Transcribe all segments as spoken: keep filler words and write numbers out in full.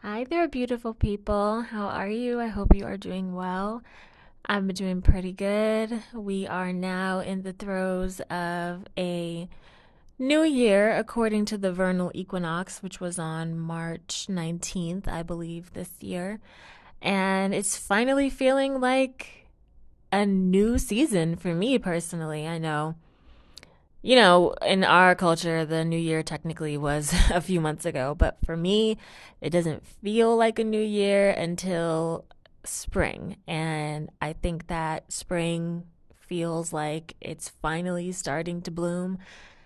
Hi there, beautiful people. How are you? I hope you are doing well. I'm doing pretty good. We are now in the throes of a new year according to the vernal equinox, which was on March nineteenth, I believe, this year. And it's finally feeling like a new season for me personally. I know you know, in our culture, the new year technically was a few months ago, but for me, it doesn't feel like a new year until spring. And I think that spring feels like it's finally starting to bloom.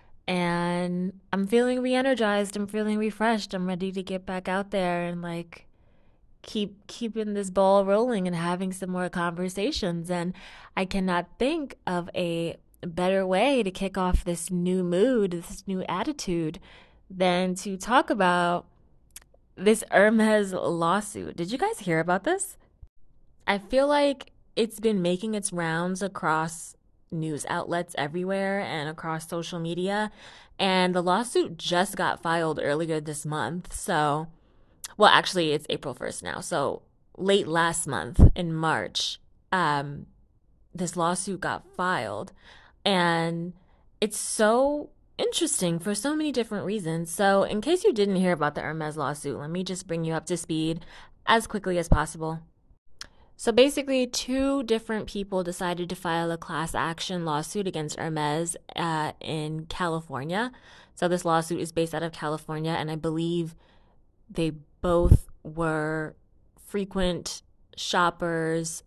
And I'm feeling re energized. I'm feeling refreshed. I'm ready to get back out there and like keep keeping this ball rolling and having some more conversations. And I cannot think of a better way to kick off this new mood, this new attitude, than to talk about this Hermes lawsuit. Did you guys hear about this? I feel like it's been making its rounds across news outlets everywhere and across social media. And the lawsuit just got filed earlier this month. So, well, actually, it's April first now. So, late last month in March, um, this lawsuit got filed. And it's so interesting for so many different reasons. So, in case you didn't hear about the Hermes lawsuit, let me just bring you up to speed as quickly as possible. So basically, two different people decided to file a class action lawsuit against Hermes uh, in California. So this lawsuit is based out of California, and I believe they both were frequent shoppers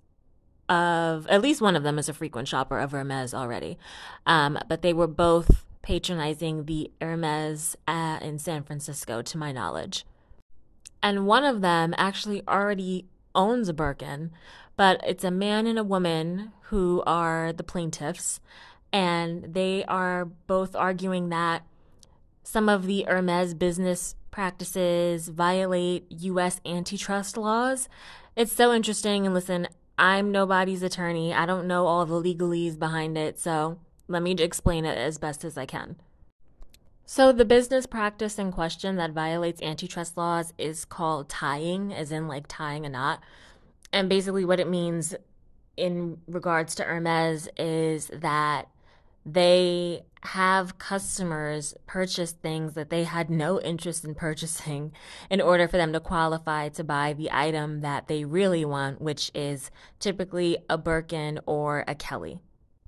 of, at least one of them is a frequent shopper of Hermes already. Um, but they were both patronizing the Hermes uh, in San Francisco, to my knowledge. And one of them actually already owns a Birkin, but it's a man and a woman who are the plaintiffs, and they are both arguing that some of the Hermes business practices violate U S antitrust laws. It's so interesting, and listen, I'm nobody's attorney. I don't know all the legalese behind it, so let me explain it as best as I can. So, the business practice in question that violates antitrust laws is called tying, as in like tying a knot. And basically, what it means in regards to Hermes is that they have customers purchase things that they had no interest in purchasing in order for them to qualify to buy the item that they really want, which is typically a Birkin or a Kelly,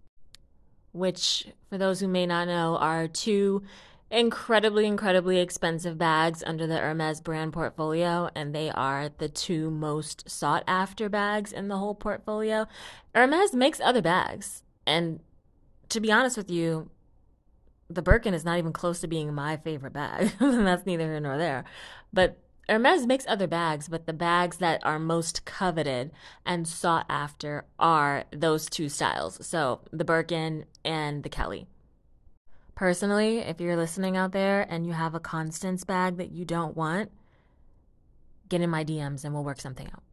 which, for those who may not know, are two incredibly, incredibly expensive bags under the Hermes brand portfolio, and they are the two most sought after bags in the whole portfolio. Hermes makes other bags, and to be honest with you, the Birkin is not even close to being my favorite bag. And that's neither here nor there. But Hermes makes other bags, but the bags that are most coveted and sought after are those two styles. So the Birkin and the Kelly. Personally, if you're listening out there and you have a Constance bag that you don't want, get in my D Ms and we'll work something out.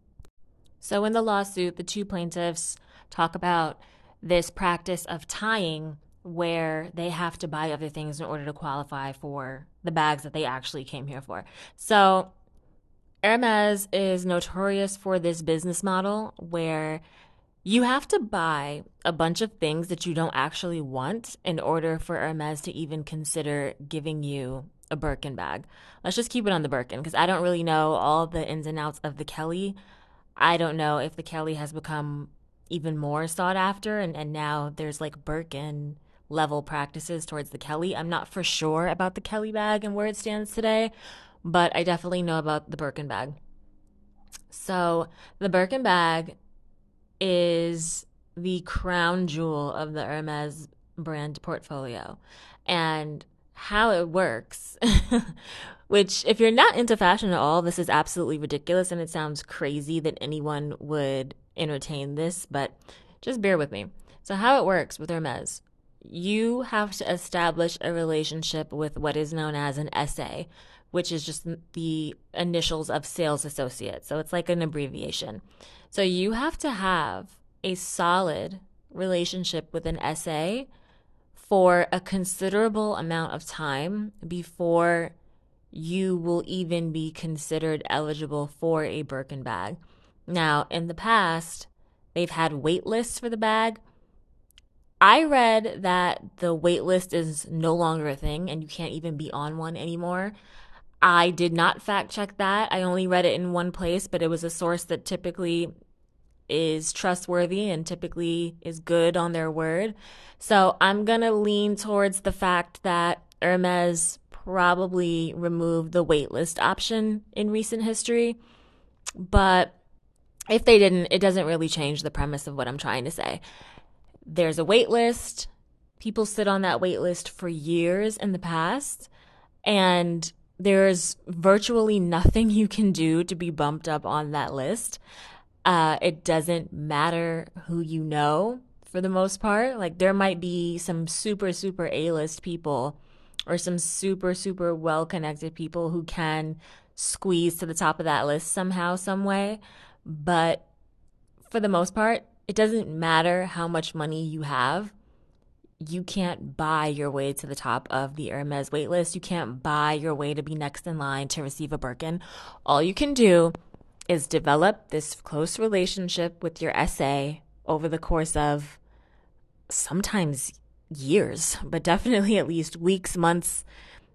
So in the lawsuit, the two plaintiffs talk about this practice of tying where they have to buy other things in order to qualify for the bags that they actually came here for. So Hermes is notorious for this business model where you have to buy a bunch of things that you don't actually want in order for Hermes to even consider giving you a Birkin bag. Let's just keep it on the Birkin because I don't really know all the ins and outs of the Kelly. I don't know if the Kelly has become even more sought after and, and now there's like Birkin level practices towards the Kelly. I'm not for sure about the Kelly bag and where it stands today, but I definitely know about the Birkin bag. So the Birkin bag is the crown jewel of the Hermes brand portfolio. And how it works, which, if you're not into fashion at all, this is absolutely ridiculous and it sounds crazy that anyone would entertain this, but just bear with me. So, how it works with Hermes, you have to establish a relationship with what is known as an S A, which is just the initials of sales associate. So, it's like an abbreviation. So, you have to have a solid relationship with an S A for a considerable amount of time before you will even be considered eligible for a Birkin bag. Now, in the past, they've had wait lists for the bag. I read that the wait list is no longer a thing and you can't even be on one anymore. I did not fact check that. I only read it in one place, but it was a source that typically is trustworthy and typically is good on their word. So I'm going to lean towards the fact that Hermes probably removed the waitlist option in recent history. But if they didn't, it doesn't really change the premise of what I'm trying to say. There's a wait list. People sit on that wait list for years in the past, and there's virtually nothing you can do to be bumped up on that list. Uh, it doesn't matter who you know for the most part. Like, there might be some super, super A-list people or some super, super well-connected people who can squeeze to the top of that list somehow, some way. But for the most part, it doesn't matter how much money you have. You can't buy your way to the top of the Hermes waitlist. You can't buy your way to be next in line to receive a Birkin. All you can do is develop this close relationship with your S A over the course of sometimes years, but definitely at least weeks, months,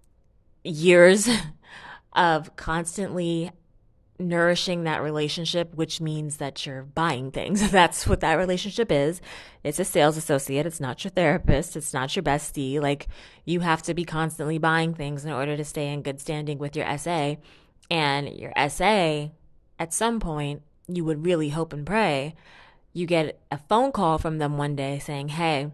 years of constantly nourishing that relationship, which means that you're buying things. That's what that relationship is. It's a sales associate. It's not your therapist. It's not your bestie. Like, you have to be constantly buying things in order to stay in good standing with your S A. And your S A, at some point, you would really hope and pray you get a phone call from them one day saying, hey,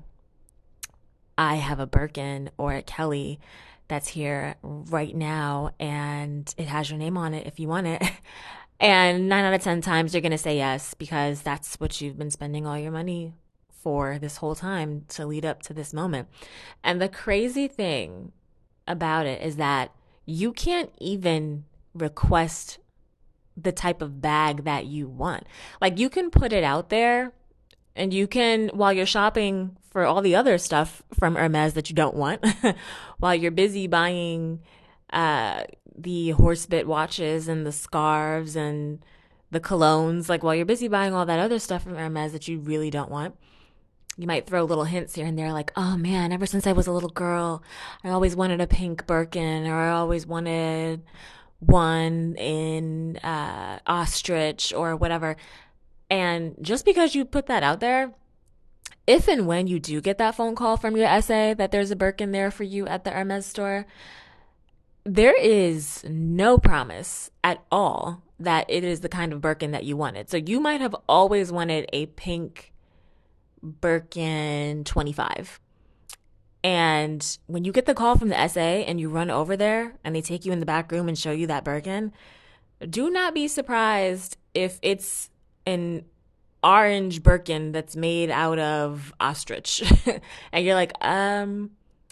I have a Birkin or a Kelly that's here right now, and it has your name on it if you want it. And nine out of ten times you're going to say yes, because that's what you've been spending all your money for this whole time to lead up to this moment. And the crazy thing about it is that you can't even request the type of bag that you want. Like, you can put it out there, and you can, while you're shopping for all the other stuff from Hermes that you don't want, while you're busy buying uh, the horsebit watches and the scarves and the colognes, like while you're busy buying all that other stuff from Hermes that you really don't want, you might throw little hints here and there like, oh man, ever since I was a little girl, I always wanted a pink Birkin, or I always wanted one in uh, ostrich or whatever. And just because you put that out there, if and when you do get that phone call from your S A that there's a Birkin there for you at the Hermes store, there is no promise at all that it is the kind of Birkin that you wanted. So you might have always wanted a pink Birkin twenty-five. And when you get the call from the S A and you run over there and they take you in the back room and show you that Birkin, do not be surprised if it's an orange Birkin that's made out of ostrich. And you're like, um,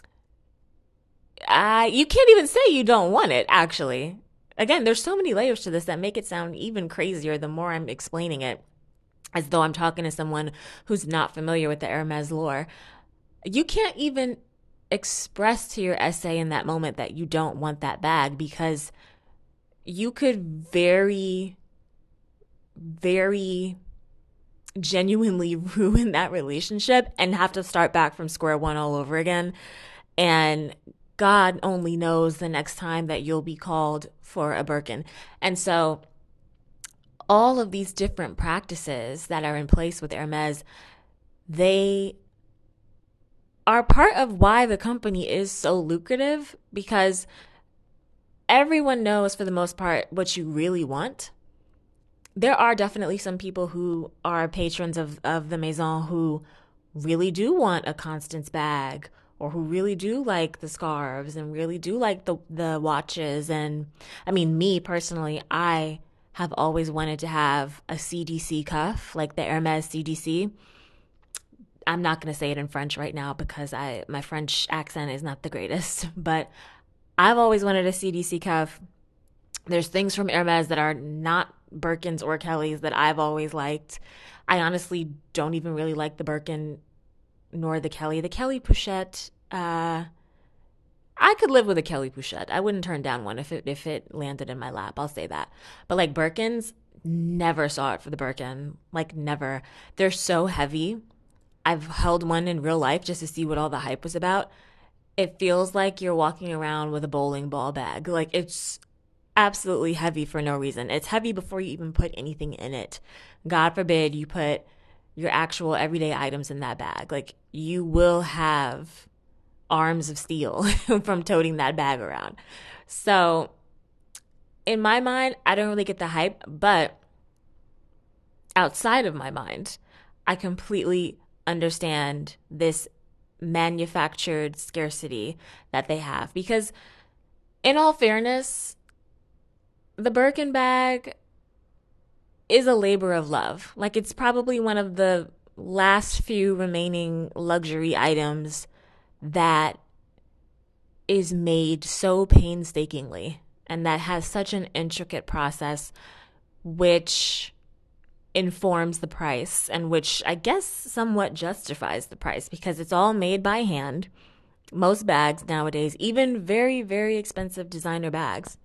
I, you can't even say you don't want it, actually. Again, there's so many layers to this that make it sound even crazier the more I'm explaining it, as though I'm talking to someone who's not familiar with the Hermes lore. You can't even express to your S A in that moment that you don't want that bag, because you could very, very genuinely ruin that relationship and have to start back from square one all over again. And God only knows the next time that you'll be called for a Birkin. And so all of these different practices that are in place with Hermes, they are part of why the company is so lucrative, because everyone knows for the most part what you really want. There are definitely some people who are patrons of, of the Maison who really do want a Constance bag, or who really do like the scarves and really do like the, the watches. And I mean, me personally, I have always wanted to have a C D C cuff, like the Hermes C D C. I'm not going to say it in French right now because I my French accent is not the greatest, but I've always wanted a C D C cuff. There's things from Hermes that are not Birkins or Kellys that I've always liked. I honestly don't even really like the Birkin nor the Kelly. The Kelly Pochette, uh, I could live with a Kelly Pouchette. I wouldn't turn down one if it if it landed in my lap. I'll say that. But like Birkins, never saw it for the Birkin. Like never. They're so heavy. I've held one in real life just to see what all the hype was about. It feels like you're walking around with a bowling ball bag. Like it's absolutely heavy for no reason. It's heavy before you even put anything in it. God forbid you put your actual everyday items in that bag. Like you will have arms of steel from toting that bag around. So in my mind, I don't really get the hype, but outside of my mind, I completely understand this manufactured scarcity that they have. Because in all fairness, the Birkin bag is a labor of love. Like it's probably one of the last few remaining luxury items that is made so painstakingly and that has such an intricate process which informs the price and which I guess somewhat justifies the price because it's all made by hand. Most bags nowadays, even very, very expensive designer bags,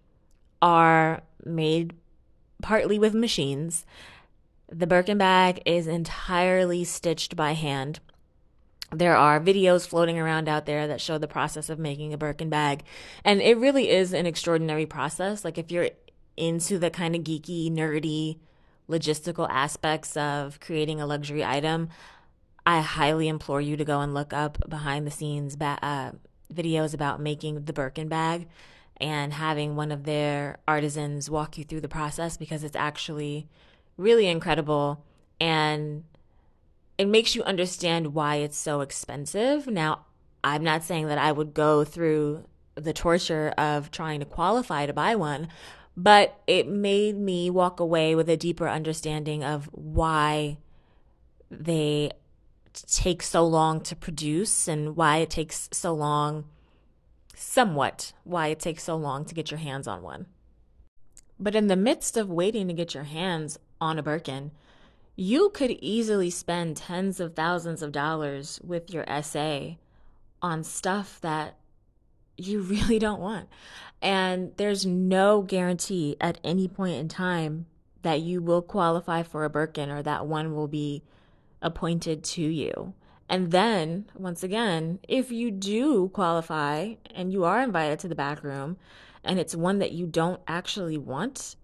are made partly with machines. The Birkin bag is entirely stitched by hand. There are videos floating around out there that show the process of making a Birkin bag. And it really is an extraordinary process. Like if you're into the kind of geeky, nerdy, logistical aspects of creating a luxury item, I highly implore you to go and look up behind the scenes ba- uh, videos about making the Birkin bag and having one of their artisans walk you through the process because it's actually really incredible and it makes you understand why it's so expensive. Now, I'm not saying that I would go through the torture of trying to qualify to buy one, but it made me walk away with a deeper understanding of why they take so long to produce and why it takes so long, somewhat, why it takes so long to get your hands on one. But in the midst of waiting to get your hands on a Birkin, you could easily spend tens of thousands of dollars with your S A on stuff that you really don't want. And there's no guarantee at any point in time that you will qualify for a Birkin or that one will be appointed to you. And then, once again, if you do qualify and you are invited to the back room and it's one that you don't actually want,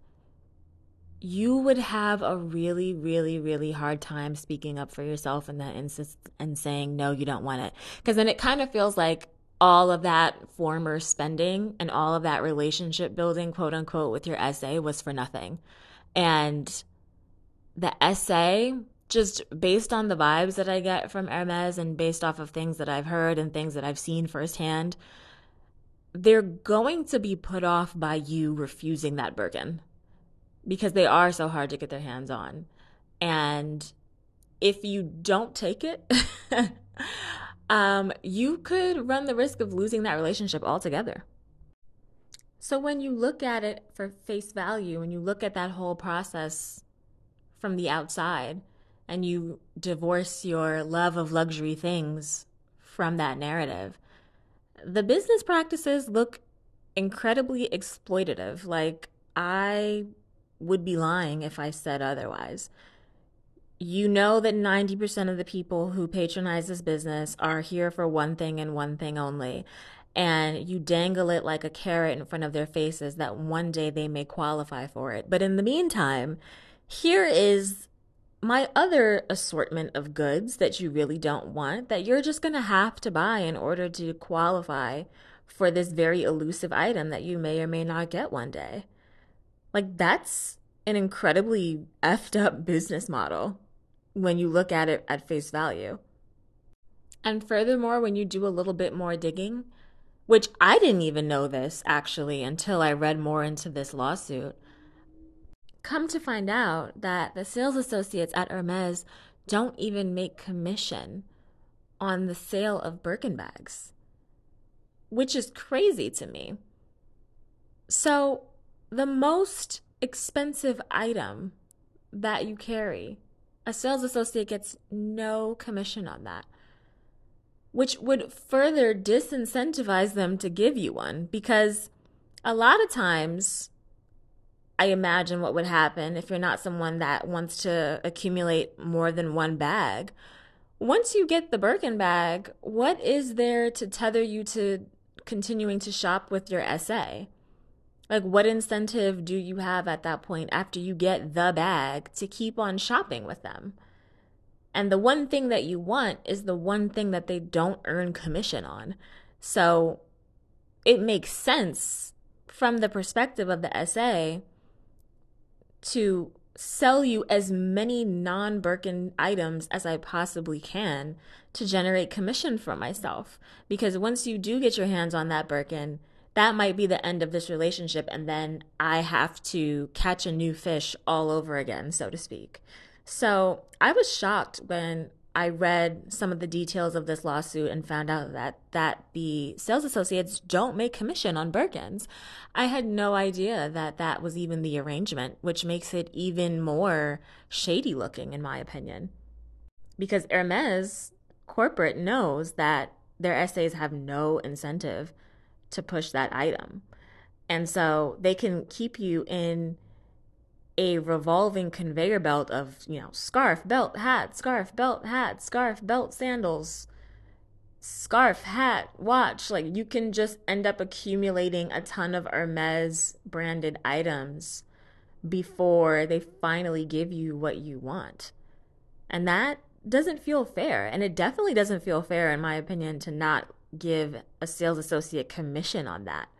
you would have a really, really, really hard time speaking up for yourself in that instance and saying, no, you don't want it. Because then it kind of feels like all of that former spending and all of that relationship building, quote unquote, with your S A was for nothing. And the S A, just based on the vibes that I get from Hermes and based off of things that I've heard and things that I've seen firsthand, they're going to be put off by you refusing that Birkin because they are so hard to get their hands on. And if you don't take it, um, you could run the risk of losing that relationship altogether. So when you look at it for face value, when you look at that whole process from the outside, and you divorce your love of luxury things from that narrative, the business practices look incredibly exploitative. Like, I would be lying if I said otherwise. You know that ninety percent of the people who patronize this business are here for one thing and one thing only. And you dangle it like a carrot in front of their faces that one day they may qualify for it. But in the meantime, here is my other assortment of goods that you really don't want that you're just going to have to buy in order to qualify for this very elusive item that you may or may not get one day. Like, that's an incredibly effed up business model when you look at it at face value. And furthermore, when you do a little bit more digging, which I didn't even know this actually until I read more into this lawsuit, come to find out that the sales associates at Hermes don't even make commission on the sale of Birkin bags, which is crazy to me. So the most expensive item that you carry, a sales associate gets no commission on that. which would further disincentivize them to give you one because a lot of times I imagine what would happen if you're not someone that wants to accumulate more than one bag. Once you get the Birkin bag, what is there to tether you to continuing to shop with your S A? Like, what incentive do you have at that point after you get the bag to keep on shopping with them? And the one thing that you want is the one thing that they don't earn commission on. So it makes sense from the perspective of the S A to sell you as many non-Birkin items as I possibly can to generate commission for myself. Because once you do get your hands on that Birkin, that might be the end of this relationship, and then I have to catch a new fish all over again, so to speak. So I was shocked when I read some of the details of this lawsuit and found out that that the sales associates don't make commission on Birkins. I had no idea that that was even the arrangement, which makes it even more shady looking, in my opinion. Because Hermes corporate knows that their S As have no incentive to push that item. And so they can keep you in a revolving conveyor belt of, you know, scarf, belt, hat, scarf, belt, hat, scarf, belt, sandals, scarf, hat, watch. Like, you can just end up accumulating a ton of Hermes branded items before they finally give you what you want. And that doesn't feel fair. And it definitely doesn't feel fair, in my opinion, to not give a sales associate commission on that.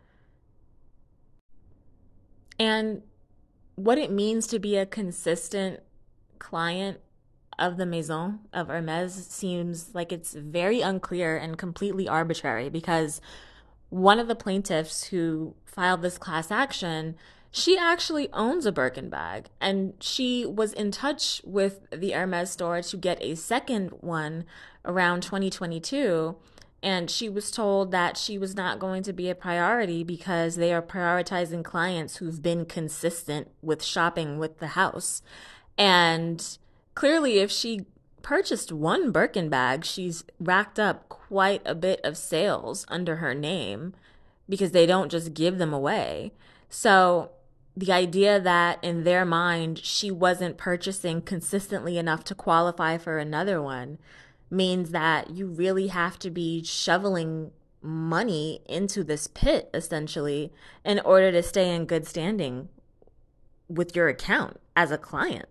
And what it means to be a consistent client of the Maison of Hermes seems like it's very unclear and completely arbitrary, because one of the plaintiffs who filed this class action, she actually owns a Birkin bag, and she was in touch with the Hermes store to get a second one around twenty twenty-two. And she was told that she was not going to be a priority because they are prioritizing clients who've been consistent with shopping with the house. And clearly, if she purchased one Birkin bag, she's racked up quite a bit of sales under her name, because they don't just give them away. So the idea that in their mind she wasn't purchasing consistently enough to qualify for another one means that you really have to be shoveling money into this pit, essentially, in order to stay in good standing with your account as a client.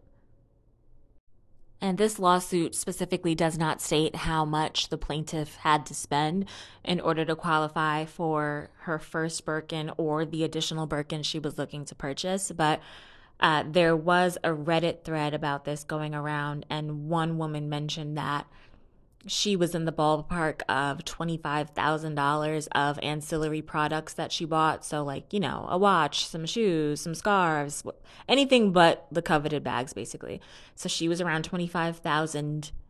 And this lawsuit specifically does not state how much the plaintiff had to spend in order to qualify for her first Birkin or the additional Birkin she was looking to purchase. But uh, there was a Reddit thread about this going around, and one woman mentioned that she was in the ballpark of twenty-five thousand dollars of ancillary products that she bought. So, like, you know, a watch, some shoes, some scarves, anything but the coveted bags, basically. So she was around twenty-five thousand dollars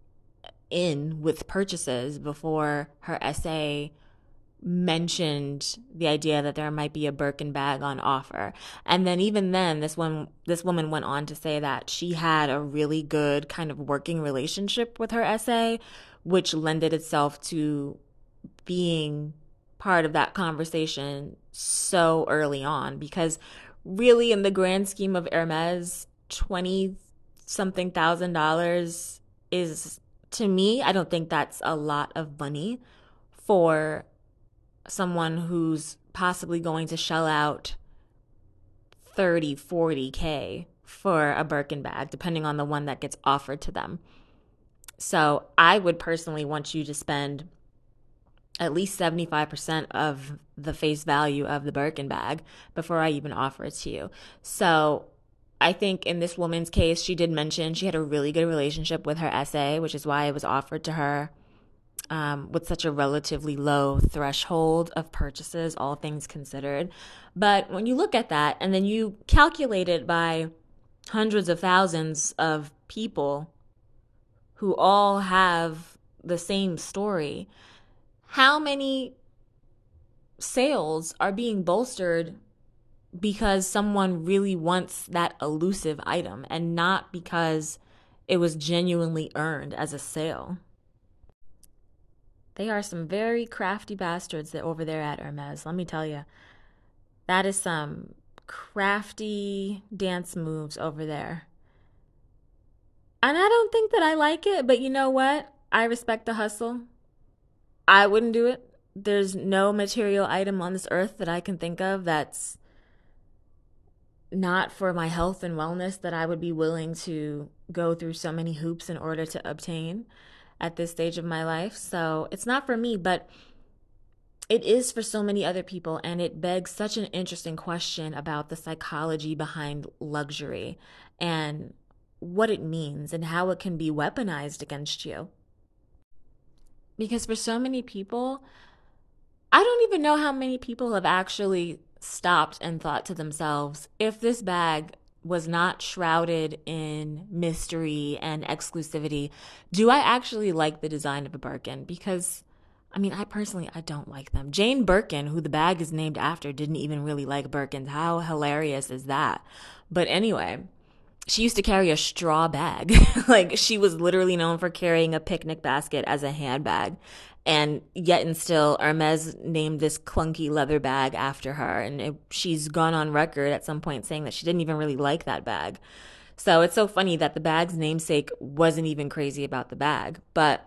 in with purchases before her S A mentioned the idea that there might be a Birkin bag on offer. And then even then, this one this woman went on to say that she had a really good kind of working relationship with her S A, which lended itself to being part of that conversation so early on. Because really, in the grand scheme of Hermes, twenty something thousand dollars is, to me, I don't think that's a lot of money for someone who's possibly going to shell out thirty, forty K for a Birkin bag, depending on the one that gets offered to them. So I would personally want you to spend at least seventy-five percent of the face value of the Birkin bag before I even offer it to you. So I think in this woman's case, she did mention she had a really good relationship with her S A, which is why it was offered to her Um, with such a relatively low threshold of purchases, all things considered. But when you look at that and then you calculate it by hundreds of thousands of people who all have the same story, how many sales are being bolstered because someone really wants that elusive item and not because it was genuinely earned as a sale? They are some very crafty bastards that over there at Hermes. Let me tell you, that is some crafty dance moves over there. And I don't think that I like it, but you know what? I respect the hustle. I wouldn't do it. There's no material item on this earth that I can think of that's not for my health and wellness that I would be willing to go through so many hoops in order to obtain at this stage of my life. So it's not for me, but it is for so many other people. And it begs such an interesting question about the psychology behind luxury and what it means and how it can be weaponized against you. Because for so many people, I don't even know how many people have actually stopped and thought to themselves, if this bag was not shrouded in mystery and exclusivity, do I actually like the design of a Birkin? Because I mean, I personally, I don't like them. Jane Birkin, who the bag is named after, didn't even really like Birkins. How hilarious is that? But anyway, she used to carry a straw bag. Like, she was literally known for carrying a picnic basket as a handbag. And yet and still, Hermes named this clunky leather bag after her. And it, she's gone on record at some point saying that she didn't even really like that bag. So it's so funny that the bag's namesake wasn't even crazy about the bag. But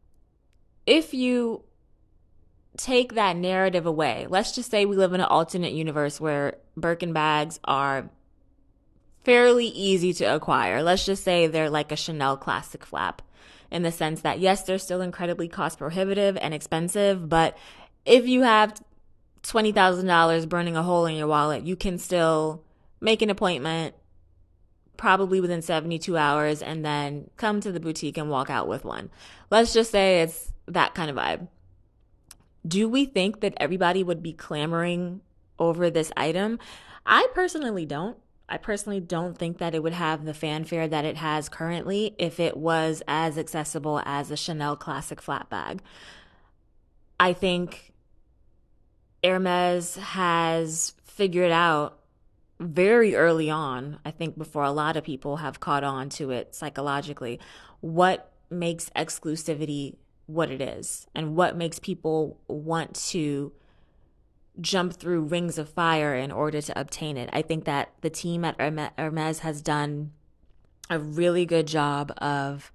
if you take that narrative away, let's just say we live in an alternate universe where Birkin bags are fairly easy to acquire. Let's just say they're like a Chanel classic flap in the sense that, yes, they're still incredibly cost prohibitive and expensive, but if you have twenty thousand dollars burning a hole in your wallet, you can still make an appointment probably within seventy-two hours and then come to the boutique and walk out with one. Let's just say it's that kind of vibe. Do we think that everybody would be clamoring over this item? I personally don't. I personally don't think that it would have the fanfare that it has currently if it was as accessible as a Chanel classic flat bag. I think Hermes has figured out very early on, I think before a lot of people have caught on to it psychologically, what makes exclusivity what it is and what makes people want to jump through rings of fire in order to obtain it. I think that the team at Hermes has done a really good job of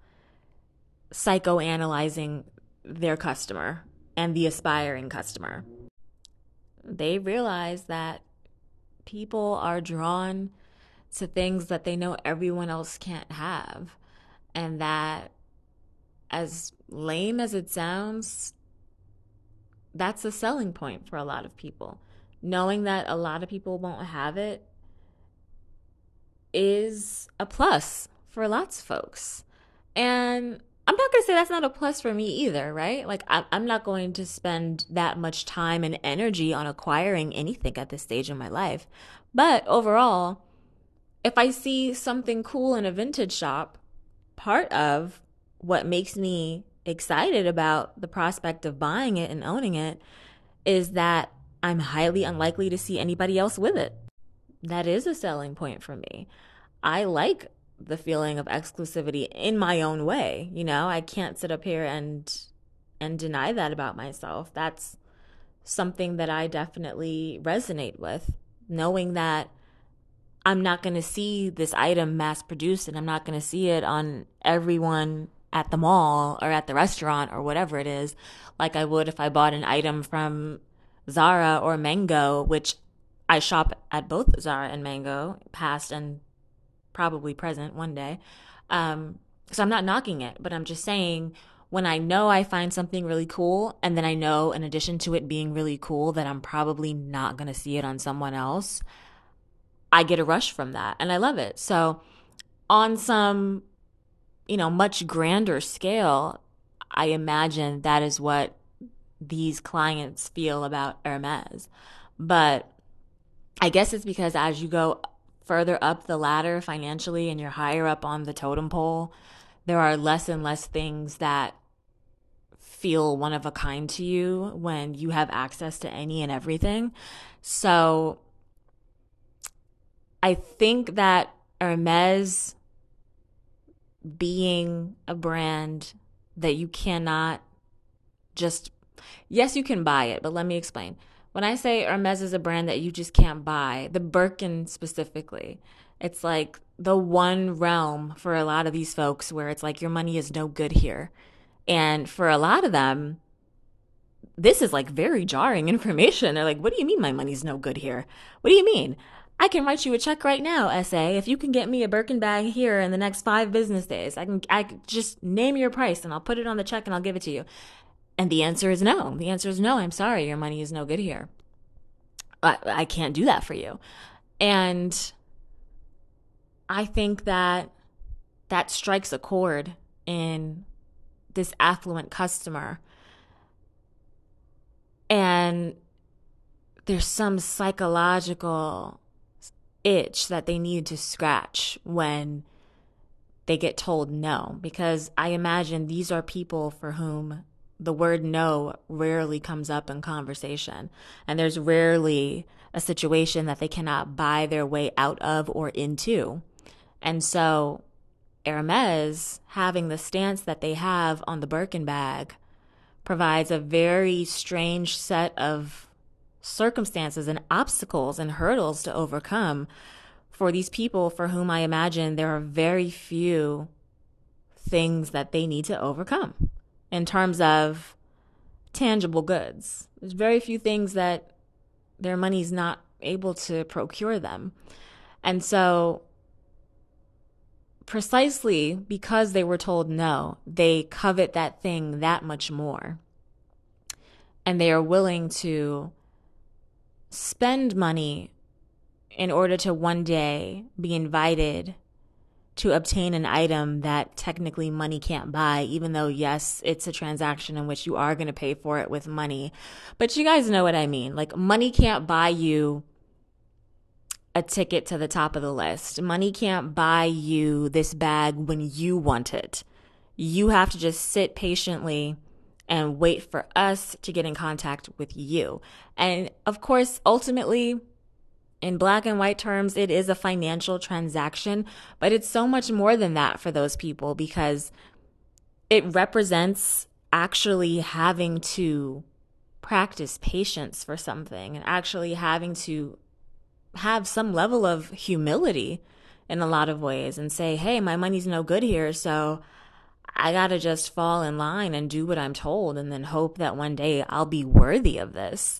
psychoanalyzing their customer and the aspiring customer. They realize that people are drawn to things that they know everyone else can't have, and that, as lame as it sounds, that's a selling point for a lot of people. Knowing that a lot of people won't have it is a plus for lots of folks. And I'm not going to say that's not a plus for me either, right? Like, I'm not going to spend that much time and energy on acquiring anything at this stage in my life. But overall, if I see something cool in a vintage shop, part of what makes me excited about the prospect of buying it and owning it is that I'm highly unlikely to see anybody else with it. That is a selling point for me. I like the feeling of exclusivity in my own way. You know, I can't sit up here and and deny that about myself. That's something that I definitely resonate with, knowing that I'm not going to see this item mass produced and I'm not going to see it on everyone at the mall or at the restaurant or whatever it is, like I would if I bought an item from Zara or Mango, which I shop at both Zara and Mango, past and probably present one day. Um, so I'm not knocking it, but I'm just saying, when I know I find something really cool, and then I know in addition to it being really cool that I'm probably not going to see it on someone else, I get a rush from that and I love it. So on some, you know, much grander scale, I imagine that is what these clients feel about Hermes. But I guess it's because as you go further up the ladder financially and you're higher up on the totem pole, there are less and less things that feel one of a kind to you when you have access to any and everything. So I think that Hermes being a brand that you cannot just, yes, you can buy it, but let me explain. When I say Hermes is a brand that you just can't buy, the Birkin specifically, it's like the one realm for a lot of these folks where it's like your money is no good here. And for a lot of them, this is like very jarring information. They're like, what do you mean my money's no good here? What do you mean? I can write you a check right now, S A. If you can get me a Birkin bag here in the next five business days, I can I can just name your price and I'll put it on the check and I'll give it to you. And the answer is no. The answer is no. I'm sorry, your money is no good here. I, I can't do that for you. And I think that that strikes a chord in this affluent customer. And there's some psychological itch that they need to scratch when they get told no. Because I imagine these are people for whom the word no rarely comes up in conversation. And there's rarely a situation that they cannot buy their way out of or into. And so Hermes, having the stance that they have on the Birkin bag, provides a very strange set of circumstances and obstacles and hurdles to overcome for these people for whom I imagine there are very few things that they need to overcome in terms of tangible goods. There's very few things that their money's not able to procure them. And so precisely because they were told no, they covet that thing that much more. And they are willing to spend money in order to one day be invited to obtain an item that technically money can't buy, even though, yes, it's a transaction in which you are going to pay for it with money. But you guys know what I mean. Like, money can't buy you a ticket to the top of the list. Money can't buy you this bag when you want it. You have to just sit patiently and wait for us to get in contact with you. And of course, ultimately, in black and white terms, it is a financial transaction, but it's so much more than that for those people because it represents actually having to practice patience for something and actually having to have some level of humility in a lot of ways and say, hey, my money's no good here, so I gotta just fall in line and do what I'm told and then hope that one day I'll be worthy of this.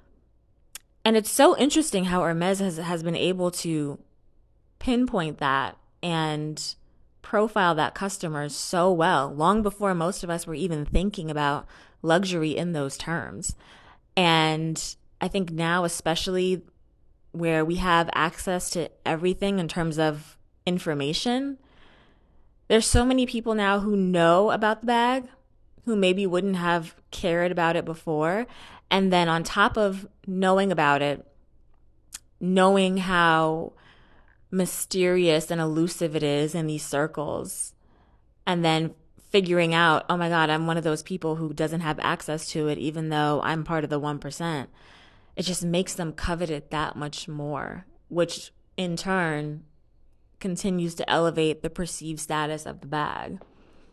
And it's so interesting how Hermes has, has been able to pinpoint that and profile that customer so well, long before most of us were even thinking about luxury in those terms. And I think now, especially where we have access to everything in terms of information, there's so many people now who know about the bag, who maybe wouldn't have cared about it before. And then on top of knowing about it, knowing how mysterious and elusive it is in these circles, and then figuring out, oh my God, I'm one of those people who doesn't have access to it, even though I'm part of the one percent. It just makes them covet it that much more, which in turn continues to elevate the perceived status of the bag.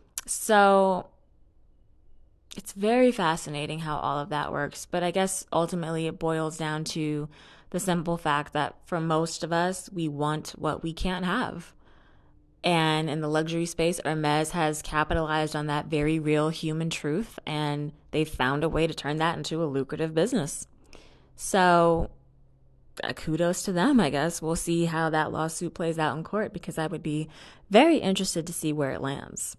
So it's very fascinating how all of that works. But I guess ultimately it boils down to the simple fact that for most of us, we want what we can't have. And in the luxury space, Hermes has capitalized on that very real human truth, and they've found a way to turn that into a lucrative business. So uh, kudos to them, I guess. We'll see how that lawsuit plays out in court because I would be very interested to see where it lands.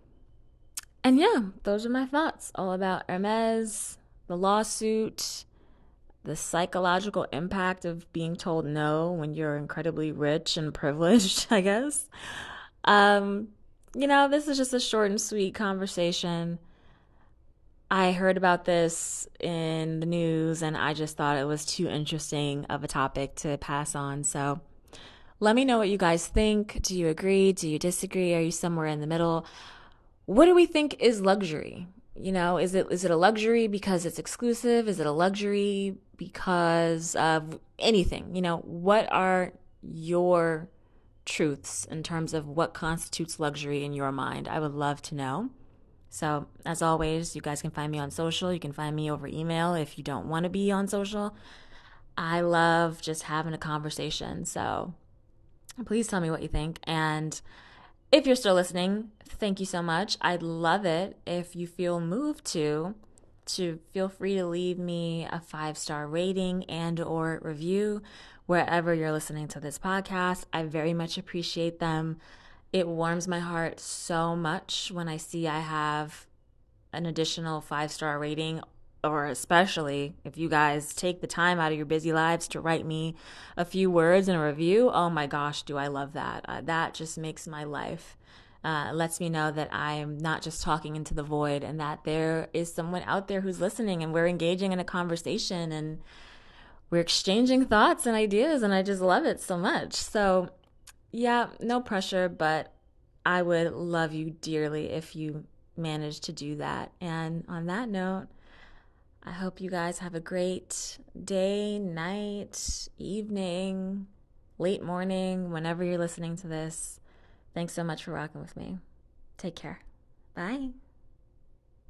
And yeah, those are my thoughts all about Hermes, the lawsuit, the psychological impact of being told no when you're incredibly rich and privileged, I guess. Um, you know, this is just a short and sweet conversation. I heard about this in the news and I just thought it was too interesting of a topic to pass on. So let me know what you guys think. Do you agree? Do you disagree? Are you somewhere in the middle? What do we think is luxury? You know, is it is it a luxury because it's exclusive? Is it a luxury because of anything? You know, what are your truths in terms of what constitutes luxury in your mind? I would love to know. So, as always, you guys can find me on social. You can find me over email if you don't want to be on social. I love just having a conversation. So, please tell me what you think. And if you're still listening, thank you so much. I'd love it if you feel moved to to feel free to leave me a five-star rating and or review wherever you're listening to this podcast. I very much appreciate them. It warms my heart so much when I see I have an additional five-star rating, or especially if you guys take the time out of your busy lives to write me a few words in a review. Oh my gosh, do I love that. Uh, that just makes my life. Uh, lets me know that I'm not just talking into the void and that there is someone out there who's listening and we're engaging in a conversation and we're exchanging thoughts and ideas, and I just love it so much. So, yeah, no pressure, but I would love you dearly if you manage to do that. And on that note, I hope you guys have a great day, night, evening, late morning, whenever you're listening to this. Thanks so much for rocking with me. Take care. Bye.